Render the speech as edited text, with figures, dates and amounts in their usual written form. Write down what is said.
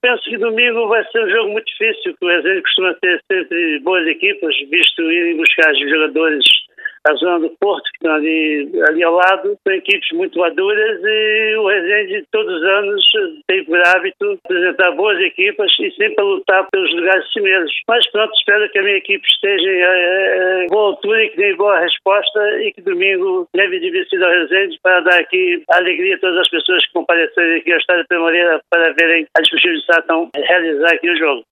penso que domingo vai ser um jogo muito difícil, porque o Resende costuma ter sempre boas equipas, visto irem buscar os jogadores à zona do Porto, que estão ali ao lado. São equipes muito maduras e o Resende todos os anos tem por hábito apresentar boas equipas e sempre a lutar pelos lugares cimeiros. Mas pronto, espero que a minha equipe esteja em boa altura e que dê boa resposta e que domingo leve divertido ao Resende para dar aqui alegria a todas as pessoas que comparecerem aqui ao Estádio Pedro Moreira para verem a Desportivo de Sátão realizar aqui o jogo.